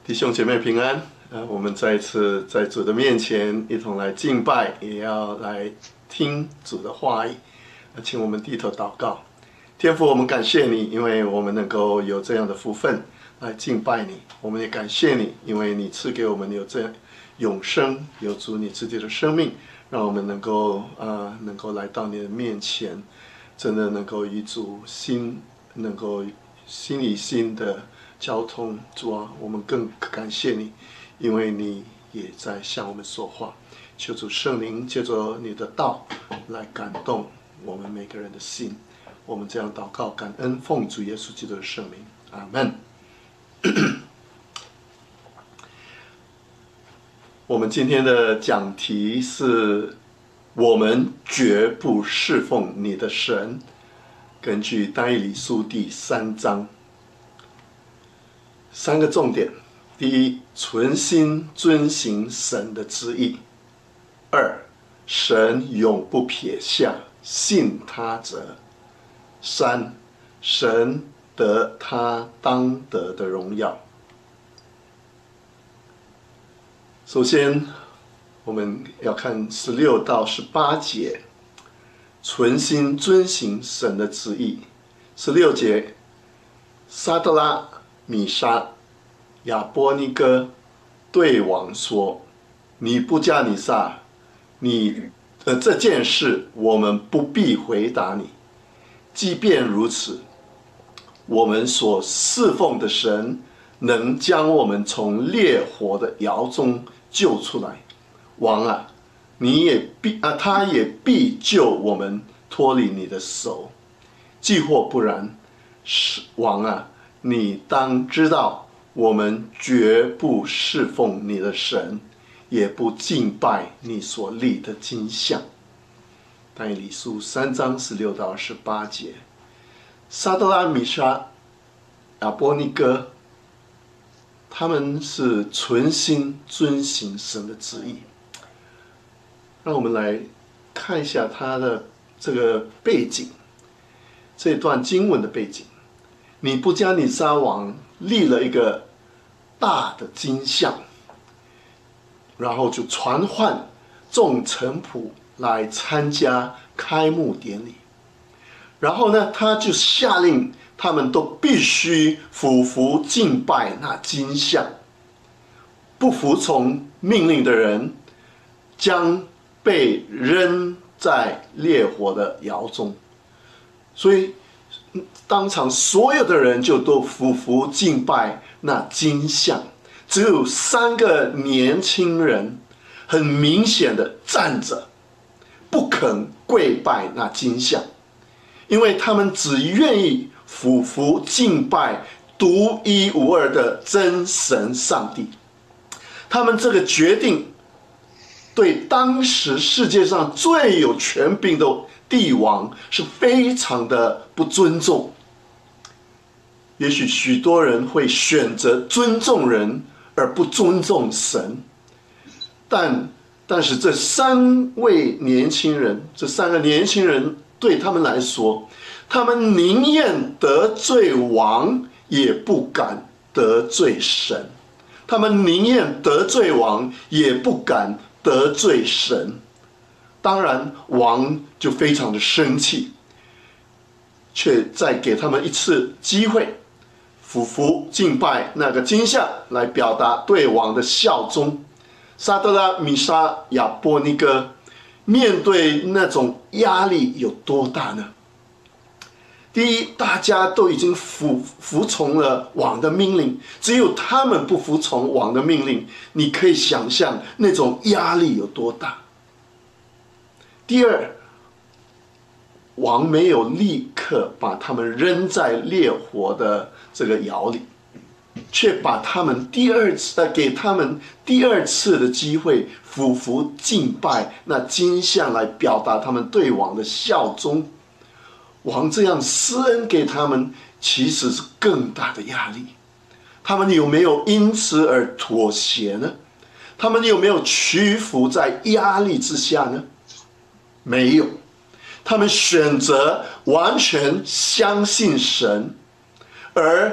弟兄姐妹平安。我们再一次在主的面前一同来敬拜，也要来听主的话语。请我们低头祷告。天父，我们感谢你，因为我们能够有这样的福分来敬拜你。我们也感谢你，因为你赐给我们有这样永生，有主你自己的生命，让我们能够来到你的面前，真的能够与主能够心与心的交通。主啊，我们更感谢你，因为你也在向我们说话。求主圣灵借着你的道来感动我们每个人的心。我们这样祷告感恩，奉主耶稣基督的圣名，阿们。我们今天的讲题是我们绝不侍奉你的神，根据但以理书第3章。3个重点：第一，存心遵行神的旨意；二，神永不撇下信他者；三，神得他当得的荣耀。首先，我们要看16到18节，存心遵行神的旨意。16节，沙得拉、米沙、亚波尼哥对王说：“尼布加尼撒，这件事我们不必回答你。即便如此，我们所侍奉的神能将我们从烈火的窑中救出来。王啊，他也必救我们脱离你的手。既或不然，王啊，你当知道，我们绝不侍奉你的神，也不敬拜你所立的金像。”但以理书3章16到28节，沙得拉、米沙、亚波尼哥，他们是存心遵行神的旨意。让我们来看一下他的这个背景，这段经文的背景。尼布加尼撒王立了一个大的金像，然后就传唤众臣仆来参加开幕典礼。然后呢，他就下令他们都必须俯伏敬拜那金像，不服从命令的人将被扔在烈火的窑中。所以当场所有的人就都俯伏敬拜那金像，只有3个年轻人很明显的站着，不肯跪拜那金像，因为他们只愿意俯伏敬拜独一无二的真神上帝。他们这个决定对当时世界上最有权柄的帝王是非常的不尊重。也许许多人会选择尊重人而不尊重神，但是这3个年轻人对他们来说，他们宁愿得罪王，也不敢得罪神；他们宁愿得罪王，也不敢得罪神。当然，王就非常的生气，却再给他们一次机会，俯伏敬拜那个金像，来表达对王的效忠。沙得拉、米沙、亚波尼哥面对那种压力有多大呢？第一，大家都已经服从了王的命令，只有他们不服从王的命令，你可以想象那种压力有多大。第二，王没有立刻把他们扔在烈火的这个窑里，却把他们给他们第二次的机会，俯伏敬拜那金像，来表达他们对王的效忠。王这样施恩给他们，其实是更大的压力。他们有没有因此而妥协呢？他们有没有屈服在压力之下呢？没有。他们选择完全相信神，而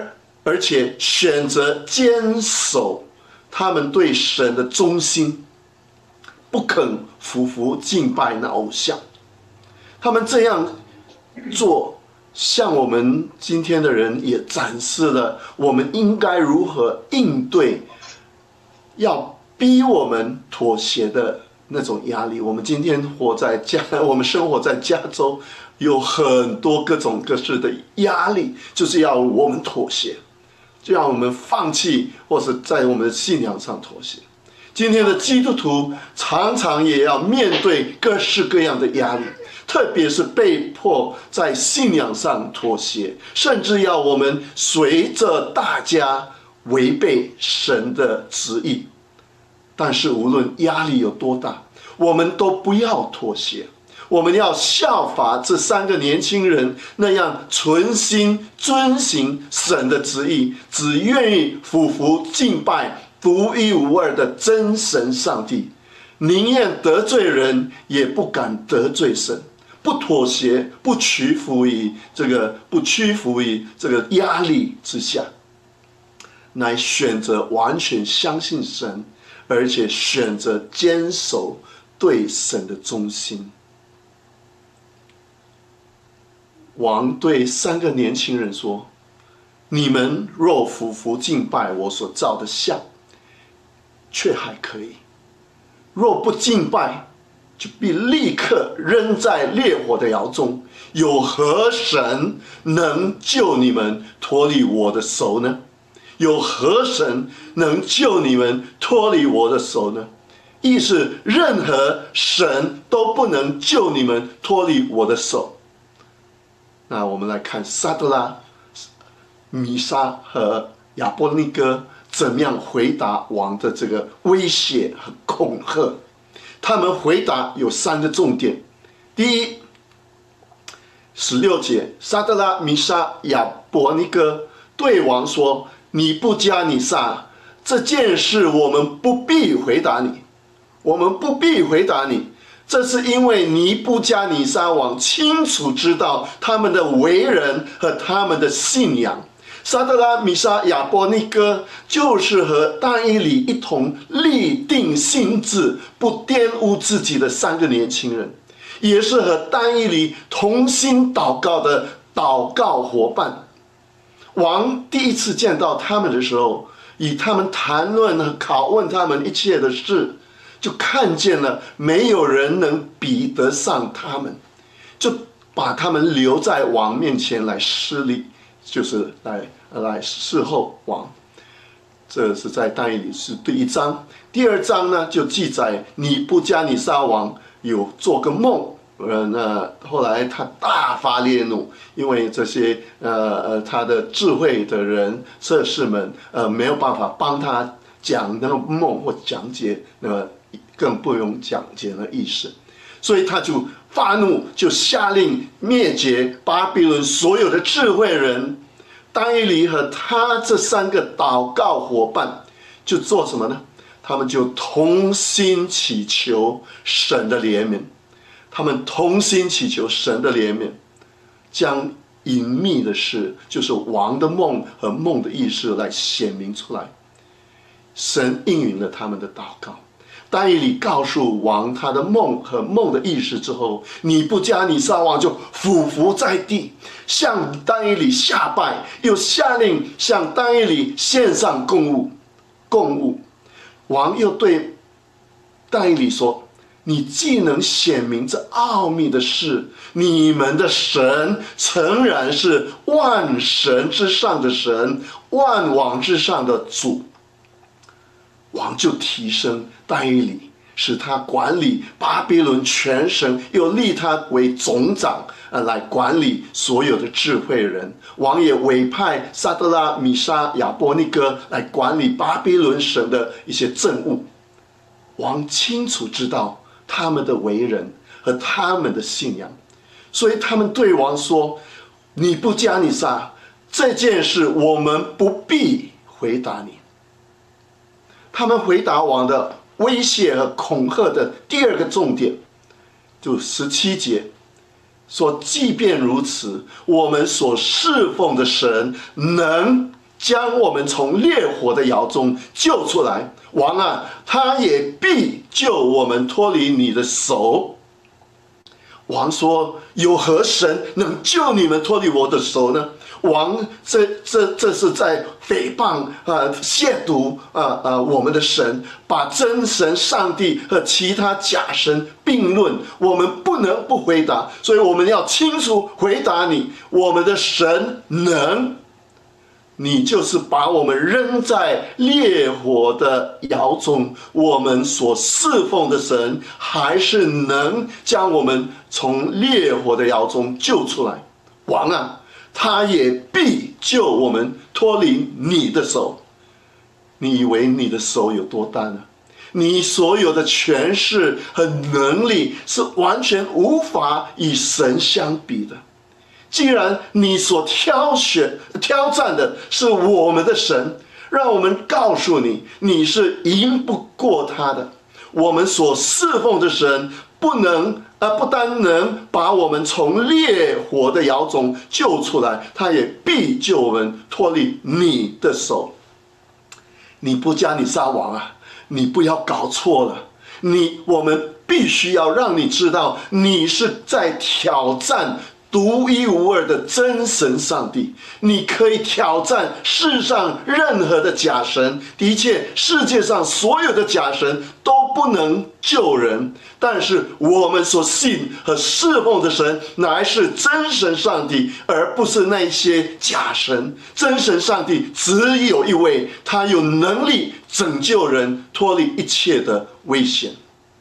而且选择坚守他们对神的忠心，不肯俯伏敬拜那偶像。他们这样做，向我们今天的人也展示了我们应该如何应对要逼我们妥协的那种压力。我们今天我们生活在加州，有很多各种各式的压力，就是要我们妥协，就让我们放弃，或是在我们的信仰上妥协。今天的基督徒常常也要面对各式各样的压力，特别是被迫在信仰上妥协，甚至要我们随着大家违背神的旨意。但是无论压力有多大，我们都不要妥协。我们要效法这3个年轻人那样，存心遵行神的旨意，只愿意俯伏敬拜独一无二的真神上帝，宁愿得罪人，也不敢得罪神，不妥协，不屈服于这个压力之下，乃选择完全相信神，而且选择坚守对神的忠心。王对3个年轻人说：你们若俯伏敬拜我所造的像，却还可以；若不敬拜，就必立刻扔在烈火的窑中。有何神能救你们脱离我的手呢？有何神能救你们脱离我的手呢？意思，任何神都不能救你们脱离我的手。那我们来看撒德拉、米沙和亚伯尼哥怎么样回答王的这个威胁和恐吓。他们回答有3个重点。第一，16节，撒德拉、米沙、亚伯尼哥对王说：你不加尼撒，这件事我们不必回答你，我们不必回答你。这是因为尼布加尼撒王清楚知道他们的为人和他们的信仰。撒德拉、米沙、亚伯尼哥就是和但以理一同立定心志，不玷污自己的3个年轻人，也是和但以理同心祷告的祷告伙伴。王第一次见到他们的时候，与他们谈论和拷问他们一切的事，就看见了没有人能比得上他们，就把他们留在王面前来施礼，就是来侍候王。这是在但以理书第1章。第2章呢，就记载尼布加尼撒王有做个梦，后来他大发烈怒，因为这些他的智慧的人策士们没有办法帮他讲那个梦或讲解，更不用讲解那意思，所以他就发怒，就下令灭绝巴比伦所有的智慧人。但以理和他这3个祷告伙伴就做什么呢？他们就同心祈求神的怜悯，他们同心祈求神的怜悯，将隐秘的事，就是王的梦和梦的意思来显明出来。神应允了他们的祷告。但以理告诉王他的梦和梦的意思之后，尼布加尼撒王就俯伏在地，向但以理下拜，又下令向但以理献上供物。王又对但以理说：你既能显明这奥秘的事，你们的神诚然是万神之上的神，万王之上的主。王就提升但以理，使他管理巴比伦全省，又立他为总长，来管理所有的智慧人。王也委派撒德拉、米沙、亚伯尼哥来管理巴比伦省的一些政务。王清楚知道他们的为人和他们的信仰，所以他们对王说：尼布加尼撒，这件事我们不必回答你。他们回答王的威胁和恐吓的第2个重点，就17节说：即便如此，我们所侍奉的神能将我们从烈火的窑中救出来。王啊，他也必救我们脱离你的手。王说：有何神能救你们脱离我的手呢？王这是在诽谤亵渎我们的神，把真神上帝和其他假神并论，我们不能不回答，所以我们要清楚回答你：我们的神能，你就是把我们扔在烈火的窑中，我们所侍奉的神还是能将我们从烈火的窑中救出来。王啊，他也必救我们脱离你的手。你以为你的手有多大呢？你所有的权势和能力是完全无法与神相比的。既然你所挑战的是我们的神，让我们告诉你，你是赢不过他的。我们所侍奉的神不单能把我们从烈火的窑中救出来，他也必救我们脱离你的手。你不加你撒网啊，你不要搞错了。我们必须要让你知道，你是在挑战独一无二的真神上帝。你可以挑战世上任何的假神，的确世界上所有的假神都不能救人，但是我们所信和侍奉的神乃是真神上帝，而不是那些假神。真神上帝只有一位，他有能力拯救人脱离一切的危险。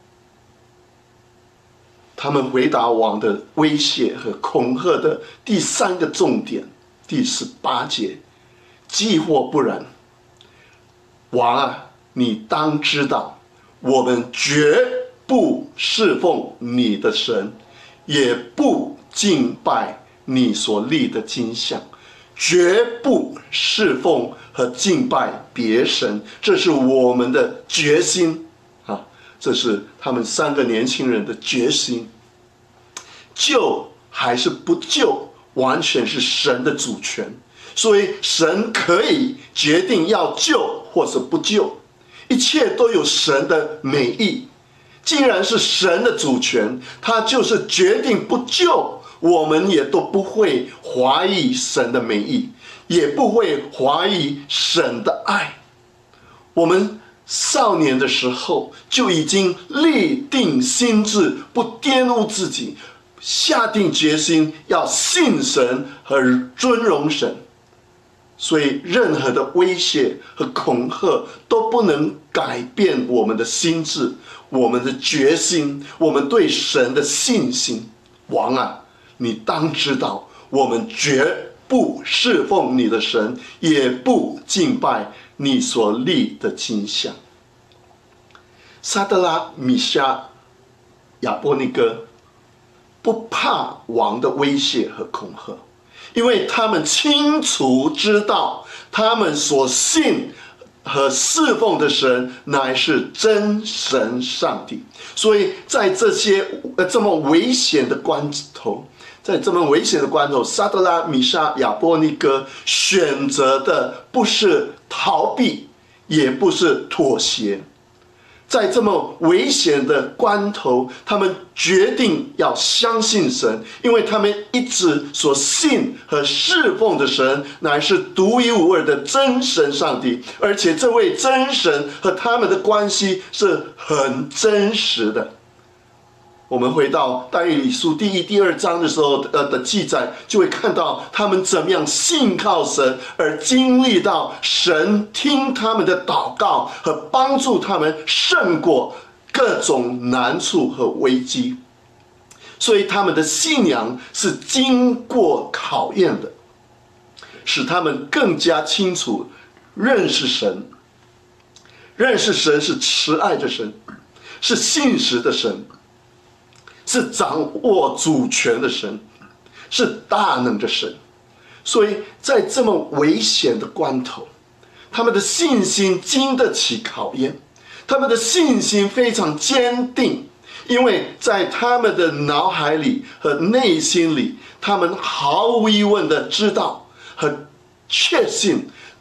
他们回答王的威胁和恐吓的第三个重点，第18节，既或不然，王啊，你当知道，我们绝不侍奉你的神，也不敬拜你所立的金像，绝不侍奉和敬拜别神，这是我们的决心啊！这是他们3个年轻人的决心。救还是不救，完全是神的主权，所以神可以决定要救或是不救，一切都有神的美意。既然是神的主权，他就是决定不救，我们也都不会怀疑神的美意，也不会怀疑神的爱。我们少年的时候就已经立定心志，不玷污自己，下定决心要信神和尊荣神，所以任何的威胁和恐吓都不能改变我们的心志，我们的决心，我们对神的信心。王啊，你当知道，我们绝不侍奉你的神，也不敬拜你所立的金像。撒德拉、米沙、亚伯尼歌不怕王的威胁和恐吓，因为他们清楚知道，他们所信和侍奉的神乃是真神上帝。所以在这么危险的关头，撒德拉、米沙、亚伯尼歌选择的不是逃避，也不是妥协。在这么危险的关头，他们决定要相信神，因为他们一直所信和侍奉的神乃是独一无二的真神上帝，而且这位真神和他们的关系是很真实的。我们回到但以理书第1、第2章的时候的记载，就会看到他们怎么样信靠神，而经历到神听他们的祷告和帮助他们胜过各种难处和危机。所以他们的信仰是经过考验的，使他们更加清楚认识神。认识神是慈爱的神，是信实的神，是掌握主权的神，是大能的神。所以在这么危险的关头，他们的信心经得起考验，他们的信心非常坚定，因为在他们的脑海里和内心里，他们毫无疑问的知道和确信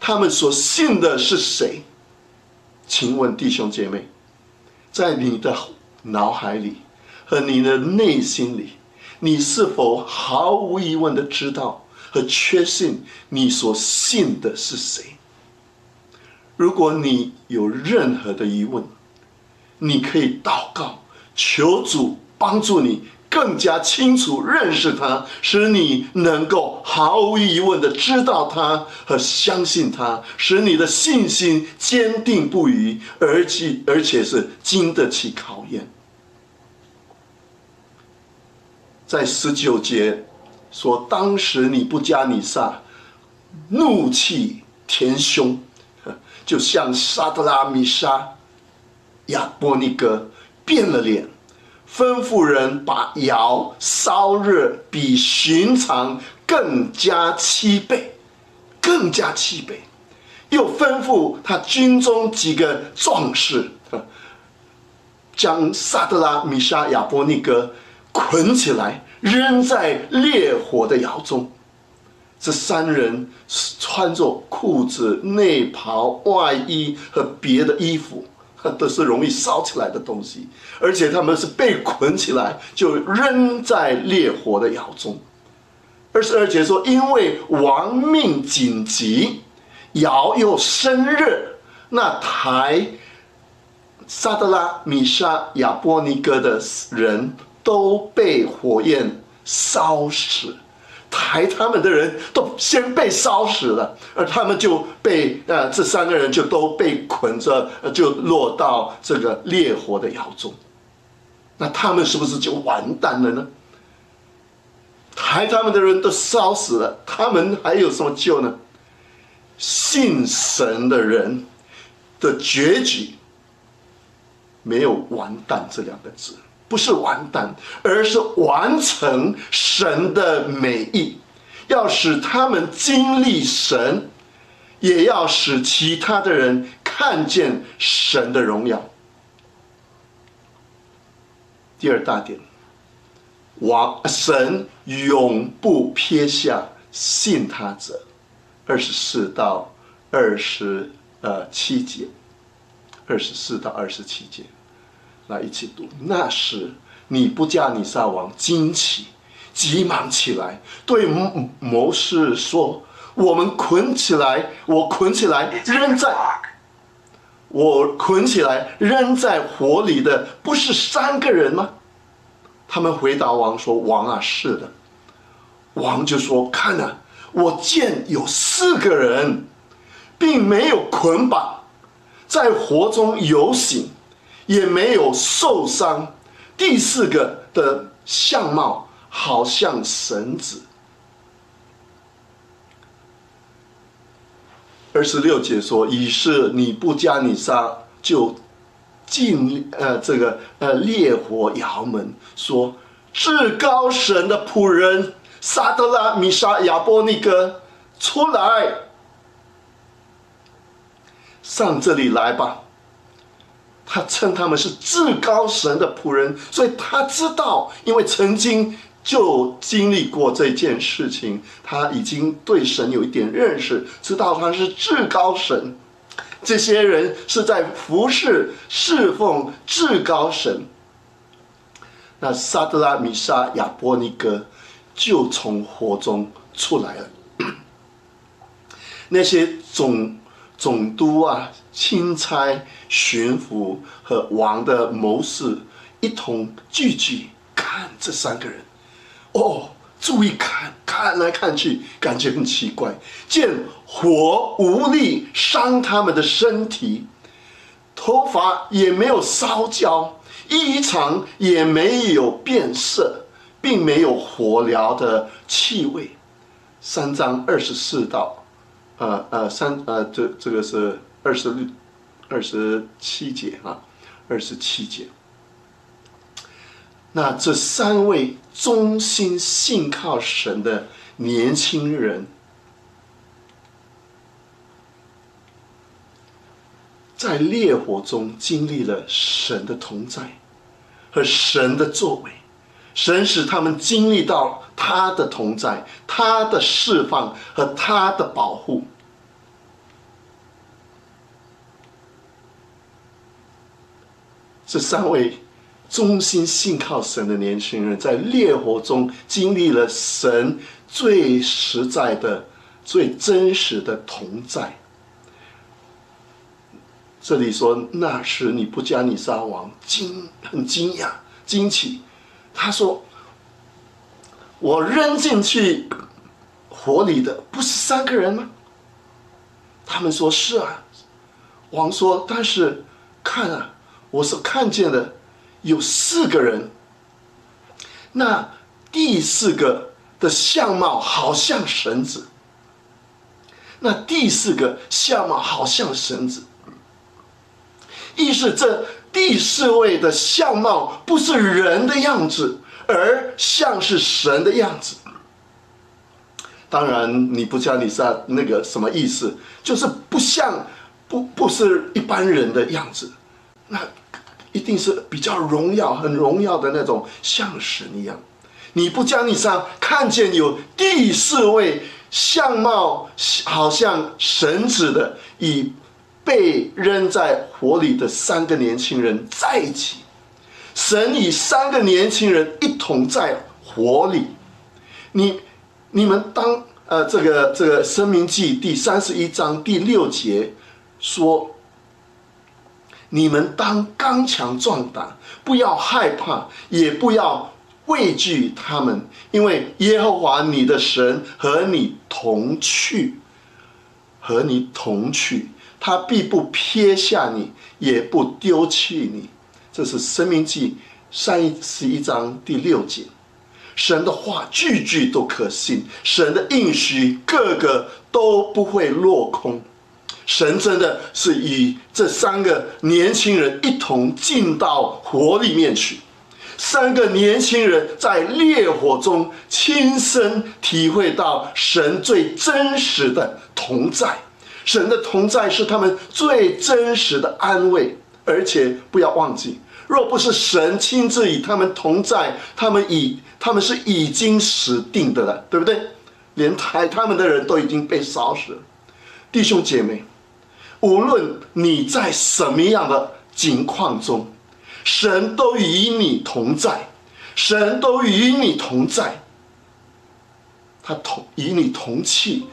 他们所信的是谁？请问弟兄姐妹，在你的脑海里和你的内心里，你是否毫无疑问的知道和确信你所信的是谁？如果你有任何的疑问，你可以祷告，求主帮助你更加清楚认识他，使你能够毫无疑问的知道他和相信他，使你的信心坚定不移，而且是经得起考验。在19节说，当时尼布加尼撒怒气填胸，就像沙德拉米沙亚波尼哥变了脸，吩咐人把窑烧热，比寻常更加7倍，更加7倍。又吩咐他军中几个壮士，将沙德拉米沙亚波尼哥捆起来，扔在烈火的窑中。这3人穿着裤子、内袍、外衣和别的衣服，都是容易烧起来的东西，而且他们是被捆起来，就扔在烈火的窑中。22节说，因为亡命紧急，窑又生热，那抬沙德拉米沙亚波尼哥的人都被火焰烧死，抬他们的人都先被烧死了，而他们就被这3个人就都被捆着，就落到这个烈火的窑中。那他们是不是就完蛋了呢？抬他们的人都烧死了，他们还有什么救呢？信神的人的结局没有完蛋这2个字，不是完蛋，而是完成神的美意，要使他们经历神，也要使其他的人看见神的荣耀。第2大点，神永不撇下信他者，24到27节，24到27节，来一起读。那时尼布加尼撒王惊奇，急忙起来，对谋士说：“我捆起来扔在火里的，不是3个人吗？”他们回答王说：“王啊，是的。”王就说：“看啊，我见有4个人，并没有捆绑，在火中游行，也没有受伤。第4个的相貌好像神子。”26节说，于是尼布加尼撒就进烈火窑门，说：“至高神的仆人沙德拉米沙亚波尼哥，出来，上这里来吧。”他称他们是至高神的仆人，所以他知道，因为曾经就经历过这件事情，他已经对神有一点认识，知道他是至高神。这些人是在服侍侍奉至高神。那沙德拉米沙亚波尼哥就从火中出来了。那些总督啊、钦差、巡抚和王的谋士一同聚看这3个人。注意看来看去，感觉很奇怪。见火无力伤他们的身体，头发也没有烧焦，衣裳也没有变色，并没有火燎的气味。3章24到这个是27节啊，27节。那这3位忠心信靠神的年轻人，在烈火中经历了神的同在和神的作为，神使他们经历到他的同在、他的释放和他的保护。 这3位忠心信靠神的年轻人，在烈火中经历了神最实在的、最真实的同在。这里说，那时尼布加尼撒王很惊讶、惊奇，他说：“我扔进去火里的不是3个人吗？”他们说：“是啊。”王说：“但是看啊，我所看见的有4个人，那第4个的相貌好像神子，那第4个相貌好像神子。”意思这第4位的相貌不是人的样子，而像是神的样子。当然，尼布加尼撒那个什么意思，就是不像不是一般人的样子，那一定是比较荣耀、很荣耀的那种，像神一样。尼布加尼撒看见有第4位相貌好像神子的，以被扔在火里的3个年轻人在一起，神以3个年轻人一同在火里。你们当这个申命记第31章第6节说，你们当刚强壮胆，不要害怕，也不要畏惧他们，因为耶和华你的神和你同去，他必不撇下你，也不丢弃你。这是申命记31章第6节。神的话句句都可信，神的应许个个都不会落空。神真的是与这3个年轻人一同进到火里面去。3个年轻人在烈火中亲身体会到神最真实的同在。神的同在是他们最真实的安慰，而且不要忘记，若不是神亲自与他们同在，他们是已经死定的了，对不对？连抬他们的人都已经被烧死了。弟兄姐妹，无论你在什么样的境况中，神都与你同在，神都与你同在，他与你同气，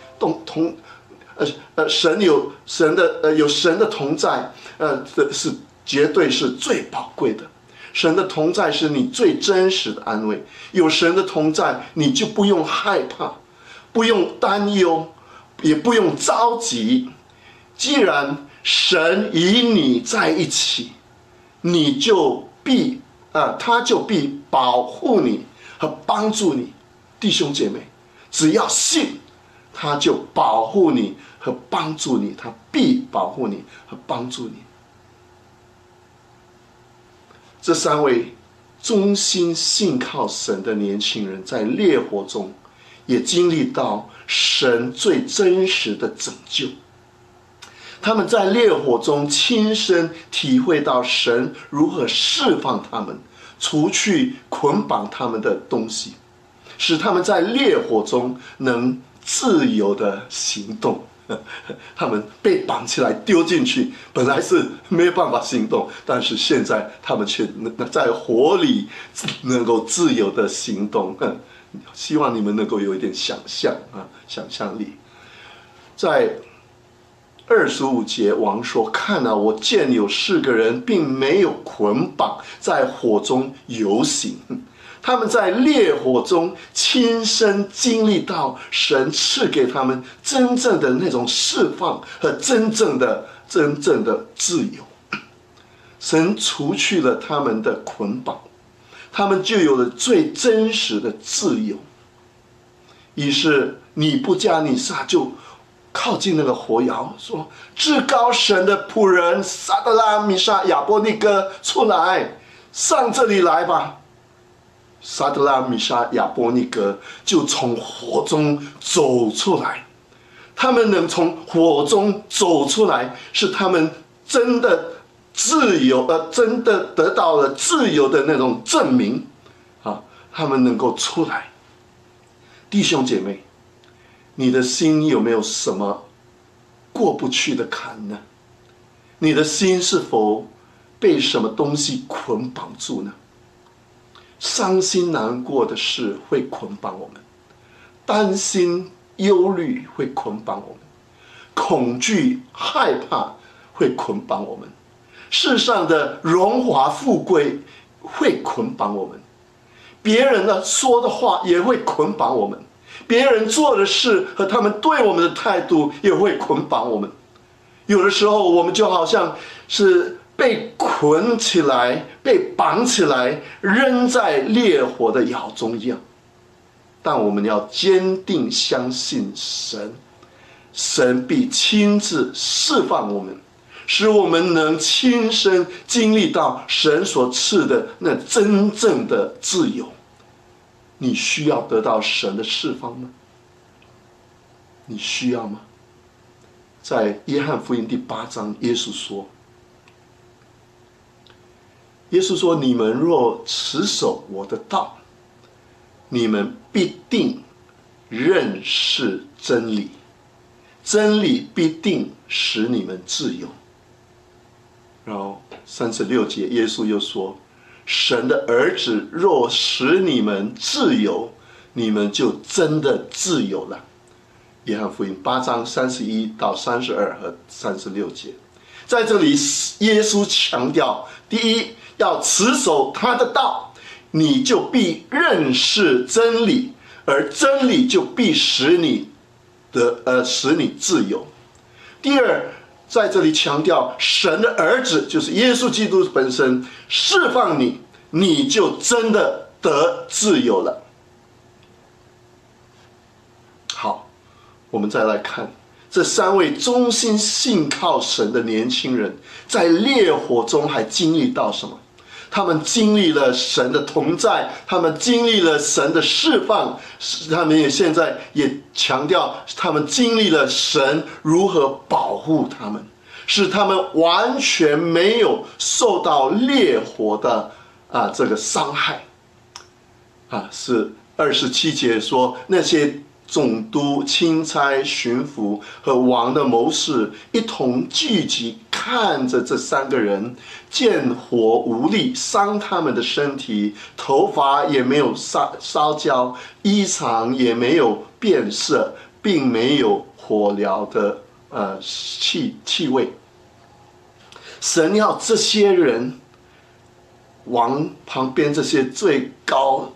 神有神的同在，是绝对是最宝贵的。神的同在是你最真实的安慰。有神的同在，你就不用害怕，不用担忧，也不用着急。既然神与你在一起，他就必保护你和帮助你。弟兄姐妹，只要信，他就保护你和帮助你，他必保护你和帮助你。这3位忠心信靠神的年轻人，在烈火中也经历到神最真实的拯救。他们在烈火中亲身体会到神如何释放他们，除去捆绑他们的东西，使他们在烈火中能自由的行动。他们被绑起来丢进去，本来是没有办法行动，但是现在他们却在火里能够自由的行动。希望你们能够有一点想象力。在25节，王说：“看啊，我见有4个人，并没有捆绑，在火中游行。”他们在烈火中亲身经历到神赐给他们真正的那种释放和真正的自由。神除去了他们的捆绑，他们就有了最真实的自由。于是尼布加尼撒就靠近那个火窑，说：“至高神的仆人撒德拉、米沙、亚伯尼哥，出来，上这里来吧。”撒德拉、米沙、亚伯尼哥就从火中走出来。他们能从火中走出来，是他们真的自由，真的得到了自由的那种证明啊！他们能够出来。弟兄姐妹，你的心有没有什么过不去的坎呢？你的心是否被什么东西捆绑住呢？伤心难过的事会捆绑我们，担心忧虑会捆绑我们，恐惧害怕会捆绑我们，世上的荣华富贵会捆绑我们，别人呢说的话也会捆绑我们，别人做的事和他们对我们的态度也会捆绑我们。有的时候我们就好像是被捆起来，被绑起来，扔在烈火的窑中一样。但我们要坚定相信神，神必亲自释放我们，使我们能亲身经历到神所赐的那真正的自由。你需要得到神的释放吗？你需要吗？在约翰福音第8章，耶稣说：“你们若持守我的道，你们必定认识真理，真理必定使你们自由。”然后36节，耶稣又说：“神的儿子若使你们自由，你们就真的自由了。”约翰福音8章31到32和36节，在这里耶稣强调：第一，要持守他的道，你就必认识真理，而真理就必使你自由。第二，在这里强调神的儿子就是耶稣基督本身释放你，你就真的得自由了。好，我们再来看这3位忠心信靠神的年轻人，在烈火中还经历到什么？他们经历了神的同在，他们经历了神的释放，他们现在也强调他们经历了神如何保护他们，使他们完全没有受到烈火的这个伤害。是27节说，那些总督、钦差、巡抚和王的谋士一同聚集，看着这3个人，见火无力伤他们的身体，头发也没有烧焦，衣裳也没有变色，并没有火燎的气味。神要这些人，王旁边这些最高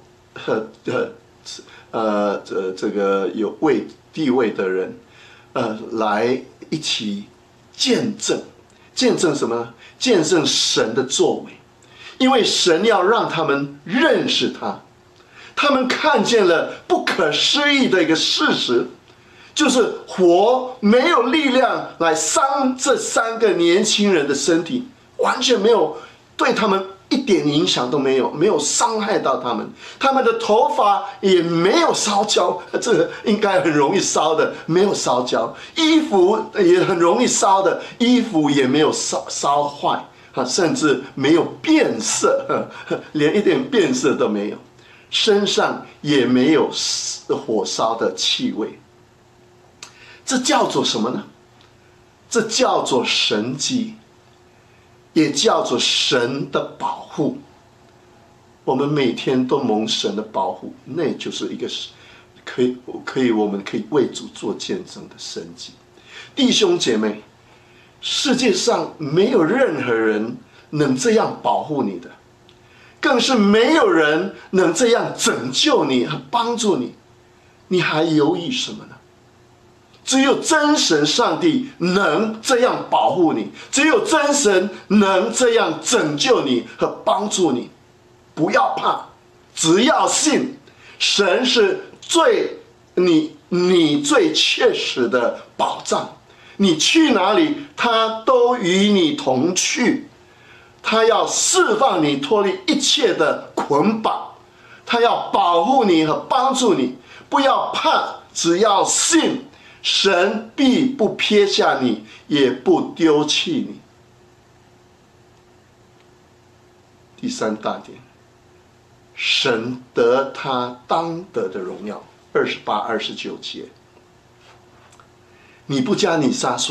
这个有地位的人，来一起见证什么呢？见证神的作为，因为神要让他们认识他，他们看见了不可思议的一个事实，就是火没有力量来伤这3个年轻人的身体，完全没有对他们一点影响都没有，没有伤害到他们，他们的头发也没有烧焦，这个应该很容易烧的，没有烧焦，衣服也很容易烧的，衣服也没有烧坏，甚至没有变色，连一点变色都没有，身上也没有火烧的气味。这叫做什么呢？这叫做神迹，也叫做神的保护。我们每天都蒙神的保护，那就是一个我们可以为主做见证的神迹。弟兄姐妹，世界上没有任何人能这样保护你的，更是没有人能这样拯救你和帮助你，你还犹豫什么呢？只有真神上帝能这样保护你，只有真神能这样拯救你和帮助你。不要怕，只要信，神是你最切实的保障。你去哪里，他都与你同去。他要释放你，脱离一切的捆绑，他要保护你和帮助你。不要怕，只要信，神必不撇下你，也不丢弃你。第3大点，神得他当得的荣耀。28、29节，尼布加尼撒说：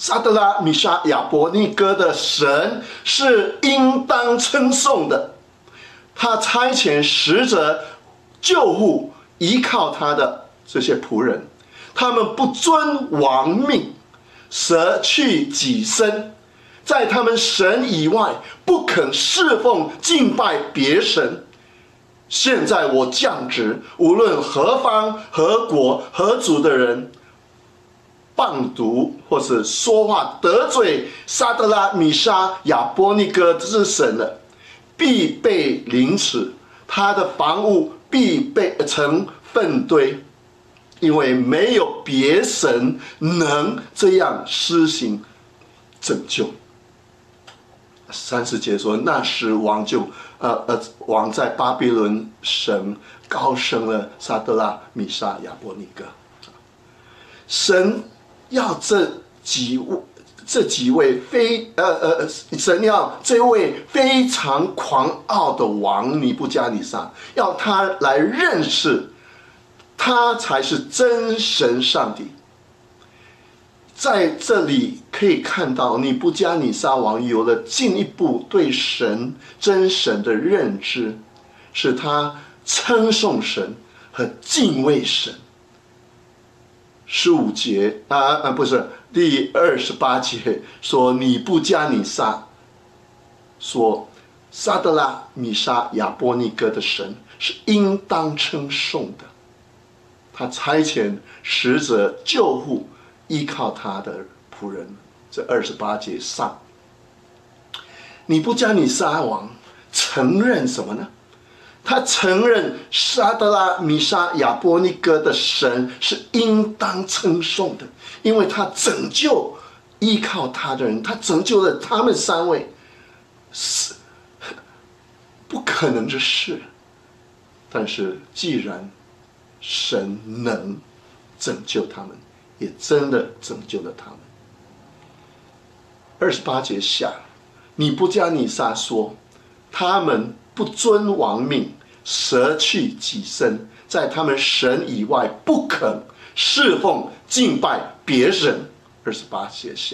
沙得拉、米沙、亚伯尼哥的神是应当称颂的。他差遣使者救护依靠他的这些仆人，他们不遵王命，舍去己身，在他们神以外不肯侍奉敬拜别神。现在我降旨，无论何方何国何族的人谤读或是说话得罪沙得拉、米沙、亚伯尼哥之神了，必被凌迟，他的房屋必被成粪堆，因为没有别神能这样施行拯救。30节说，那时王王在巴比伦神高升了沙得拉、米沙、亚伯尼哥。神要这几位神要这位非常狂傲的王尼布加尼撒，要他来认识他才是真神上帝。在这里可以看到，尼布加尼撒王有了进一步对真神的认知，使他称颂神和敬畏神。15节不是第28节说，尼布加尼撒说，沙得拉、米沙、亚伯尼哥的神是应当称颂的。他差遣使者救护依靠他的仆人。这28节上，尼布加尼撒王承认什么呢？他承认沙得拉、米沙、亚伯尼哥的神是应当称颂的，因为他拯救依靠他的人，他拯救了他们3位，是不可能之事。但是既然神能拯救他们，也真的拯救了他们。28节下，尼布加尼撒说，他们不遵王命，舍去己身，在他们神以外不肯侍奉敬拜别神。28节下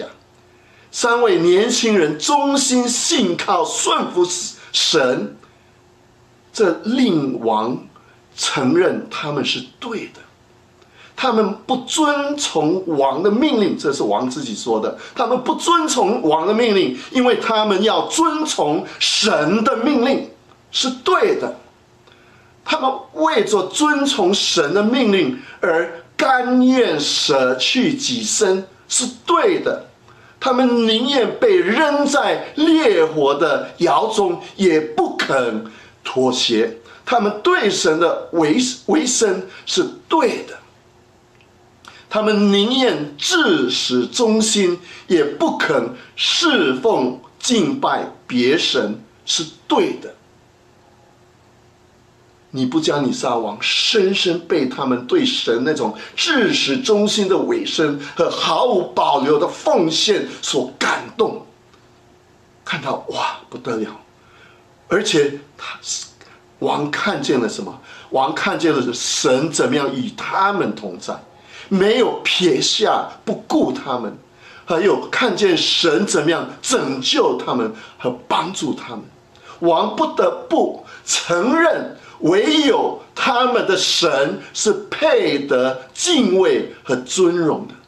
，3位年轻人忠心信靠顺服神，这令王承认他们是对的。他们不遵从王的命令，这是王自己说的。他们不遵从王的命令，因为他们要遵从神的命令，是对的。他们为着遵从神的命令而甘愿舍去己身，是对的。他们宁愿被扔在烈火的窑中，也不肯妥协。他们对神的委身是对的。他们宁愿至死忠心，也不肯侍奉敬拜别神，是对的。尼布加尼撒王深深被他们对神那种至死忠心的委身和毫无保留的奉献所感动，看到哇不得了！而且王看见了什么？王看见了神怎么样与他们同在，没有撇下不顾他们，还有看见神怎么样拯救他们和帮助他们。王不得不承认，唯有他们的神是配得敬畏和尊荣的。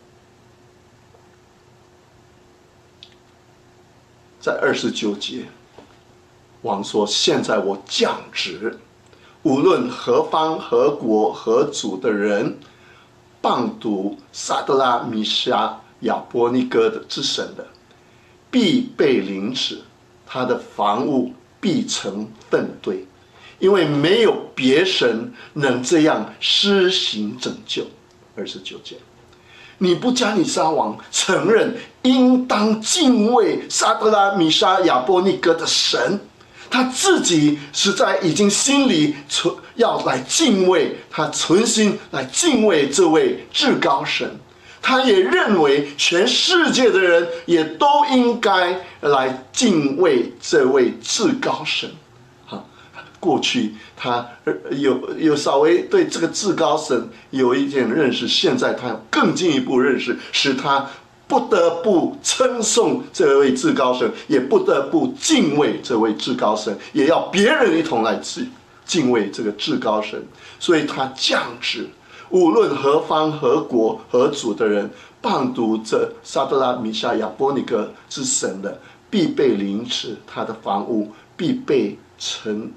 在29节，王说：“现在我降旨，无论何方何国何族的人谤读沙得拉、米沙、亚伯尼哥之神的，必被凌迟，他的房屋必成粪堆，因为没有别神能这样施行拯救。”29节，尼布加尼撒王承认应当敬畏沙得拉、米沙、亚伯尼哥的神，他自己实在已经心里要来敬畏，他存心来敬畏这位至高神。他也认为全世界的人也都应该来敬畏这位至高神。过去他有稍微对这个至高神有一点认识，现在他更进一步认识，使他不得不称颂这位至高神，也不得不敬畏这位至高神，也要别人一同来敬畏这个至高神。所以他降旨，无论何方何国何族的人，谤读这撒德拉米沙亚波尼哥之神的，必被凌迟，他的房屋必成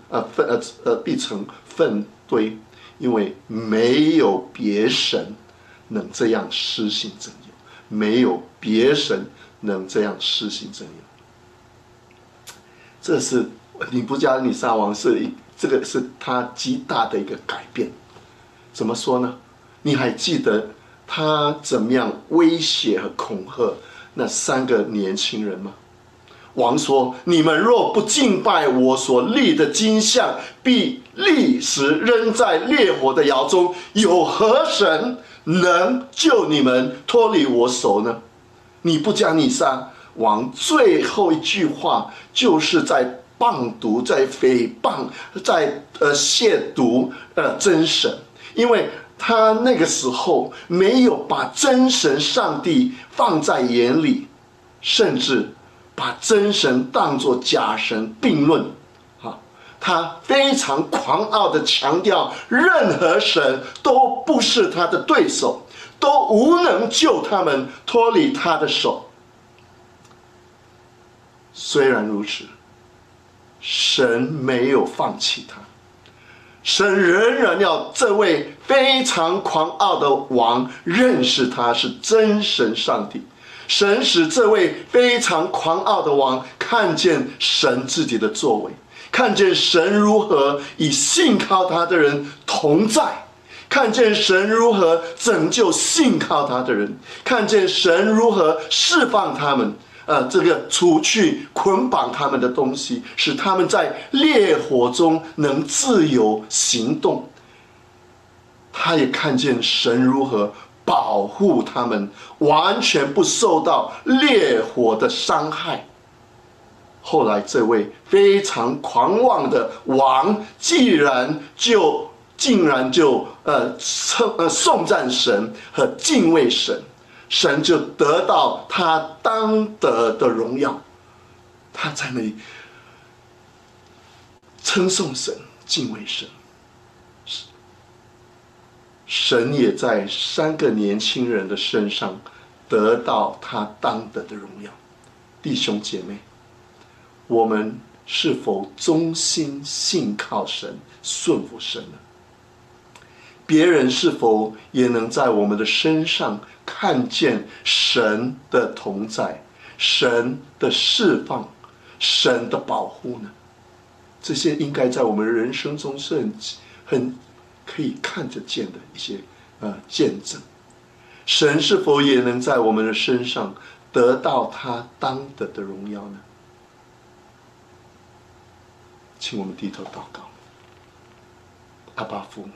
粪堆，因为没有别神能这样施行真理。没有别神能这样施行真理。这是尼布甲尼撒王这个是他极大的一个改变。怎么说呢？你还记得他怎么样威胁和恐吓那3个年轻人吗？王说：“你们若不敬拜我所立的金像，必立时扔在烈火的窑中，有何神能救你们脱离我手呢？”尼布甲尼撒王最后一句话就是在谤读、在诽谤、在亵渎真神，因为他那个时候没有把真神上帝放在眼里，甚至把真神当作假神并论。他非常狂傲地强调，任何神都不是他的对手，都无能救他们脱离他的手。虽然如此，神没有放弃他，神仍然要这位非常狂傲的王认识他是真神上帝。神使这位非常狂傲的王看见神自己的作为，看见神如何与信靠他的人同在，看见神如何拯救信靠他的人，看见神如何释放他们，这个除去捆绑他们的东西，使他们在烈火中能自由行动。他也看见神如何保护他们，完全不受到烈火的伤害。后来这位非常狂妄的王，竟然就颂赞神和敬畏神，神就得到他当得的荣耀。他在那里称颂神，敬畏神。神也在3个年轻人的身上得到他当得的荣耀。弟兄姐妹，我们是否忠心信靠神，顺服神呢？别人是否也能在我们的身上看见神的同在，神的释放，神的保护呢？这些应该在我们人生中是很可以看得见的一些见证。神是否也能在我们的身上得到他当得的荣耀呢？请我们低头祷告。阿爸父，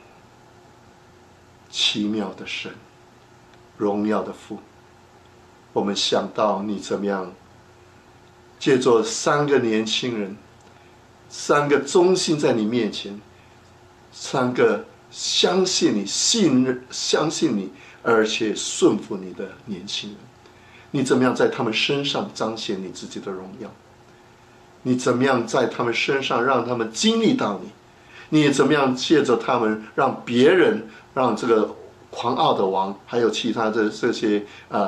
奇妙的神，荣耀的父，我们想到你怎么样借着3个年轻人，3个忠心在你面前，3个相信你、相信你，而且顺服你的年轻人，你怎么样在他们身上彰显你自己的荣耀？你怎么样在他们身上让他们经历到你？你也怎么样借着他们让别人，让这个狂傲的王，还有其他的这些大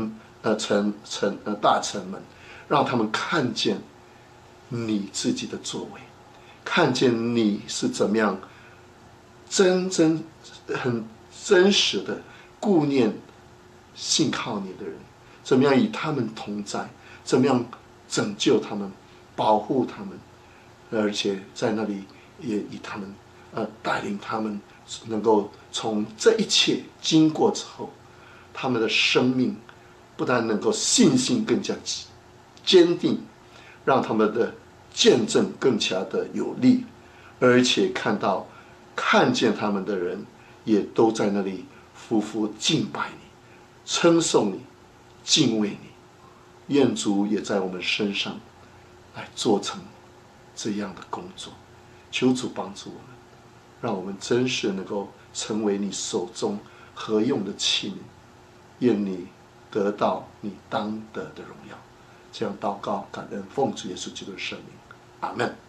臣们，让他们看见你自己的作为，看见你是怎么样很真实的顾念信靠你的人，怎么样与他们同在，怎么样拯救他们，保护他们，而且在那里也以他们带领他们，能够从这一切经过之后，他们的生命不但能够信心更加坚定，让他们的见证更加的有力，而且看见他们的人也都在那里夫妇敬拜你，称颂你，敬畏你。愿主也在我们身上来做成这样的工作，求主帮助我们，让我们真实能够成为你手中合用的器皿。愿你得到你当得的荣耀。这样祷告，感恩奉主耶稣基督的圣名，阿门。